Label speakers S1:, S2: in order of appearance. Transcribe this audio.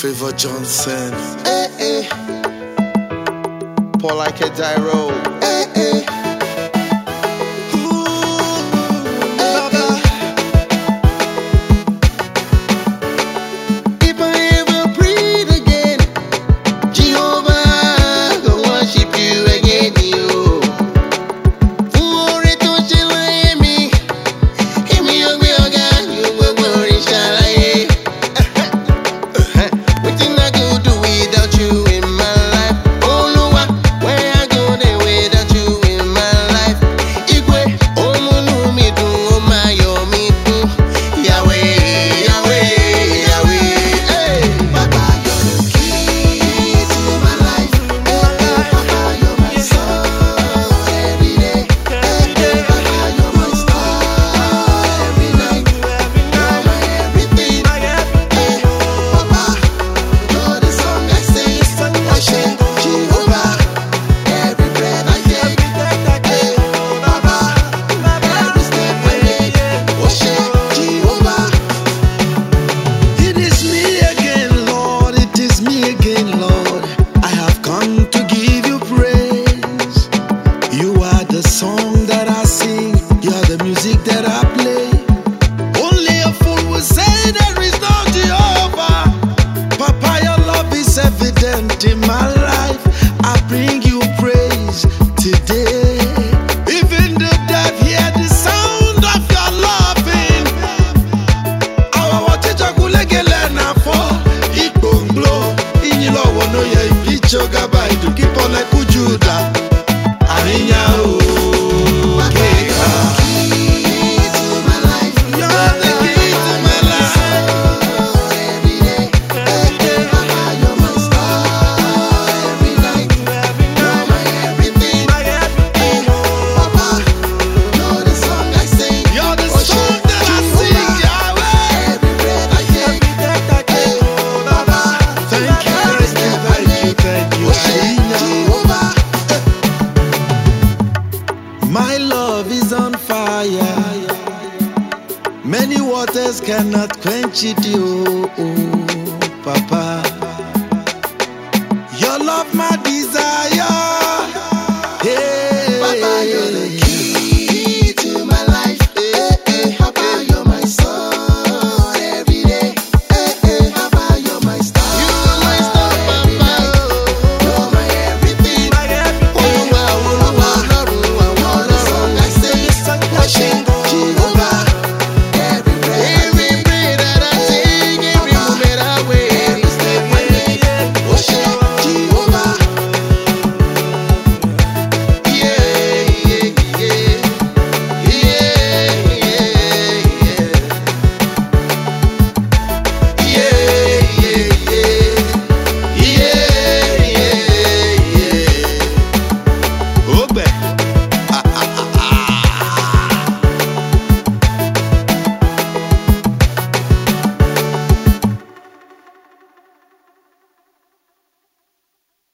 S1: Favor Johnson, Paul Ikejairo, if I ever breathe again, Jehovah, I go worship you again, you. Song that I sing, you're the music that I play. Only a fool would say there is no Jehovah. Papa, your love is evident in my life. I bring you praise today. Even the deaf hear the sound of your loving. Our water jagulegele na for ikonglo. Inilo wono ya ibicho gabai to keep on like Ujuda. Arinya my love is on fire. Many waters cannot quench it, you, Papa.